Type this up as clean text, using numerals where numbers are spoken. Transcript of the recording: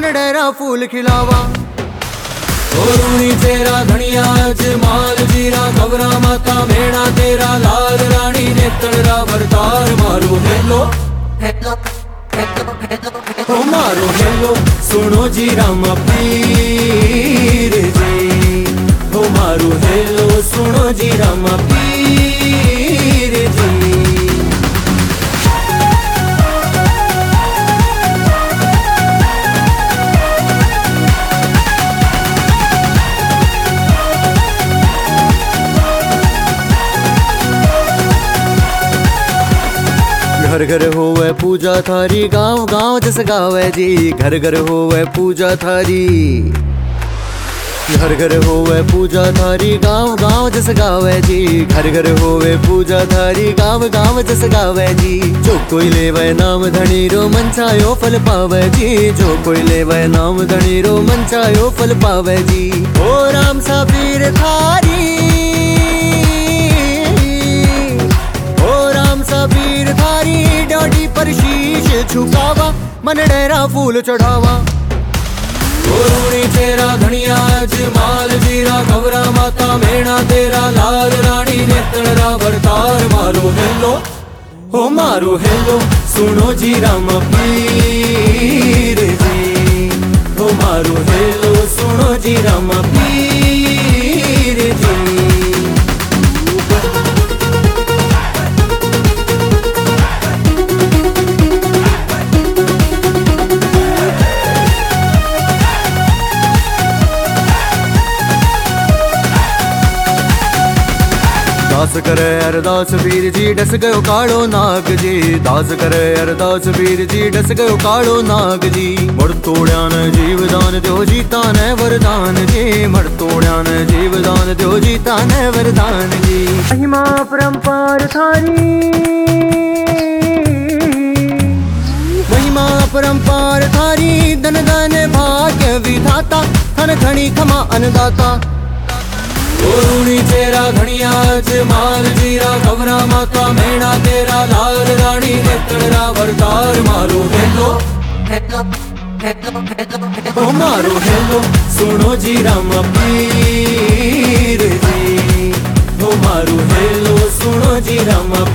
मन डेरा फूल खिलावा। रूणी तेरा धनिया जमाल जीरा खबरा माता मेणा तेरा लाल रानी नेतड़ा भरतार मारो हेलो ओ मारो हेलो सुनो जी रामा पीर जी। ओ मारो हेलो सुनो जी रामा पीर जी। घर घर होवे पूजा थारी गांव गांव जस गावे जी। घर घर होवे पूजा थारी, घर घर होवे पूजा थारी गांव गांव जस गावे जी। घर घर होवे पूजा थारी गांव गांव जस गावे जी। जो कोई लेवे नाम धनी रो मन चायो फल पावे जी। जो कोई लेवे नाम धनी रो मन चायो फल पावे जी। ओ राम सबीर थारी, सबीर थारी डाडी पर शीश झुकावा मन डेरा फूल चढ़ावा। रूणी तेरा धनिया जमाल जीरा खबरा माता मेणा तेरा लाल रानी नेतड़ा भरतार मारो हेलो हो मारो हेलो सुनो जी रामा पीर जी। हो मारो हेलो सुनो जी रामा पीर जी। दास करे अरदास वीर जी डस गयो कालो नाग जी। दास करे अरदास वीर जी डस गयो कालो नाग जी। मड़ तोड़िया न जीवदान दो जीता न वरदान जी। मड़ तोड़िया न जीवदान दो जीता न वरदान जी। महिमा परंपार थारी, महिमा परंपार थारी धन धन भाग्य विधाता धन धनी खमा अन्नदाता। रूणी तेरा धनिया जमाल जीरा खबरा माता मेणा तेरा लाल रानी नेतड़ा भरतार मारो हेलो ओ मारो हेलो सुनो जी रामा पीर जी। ओ मारो हेलो सुनो जी रामा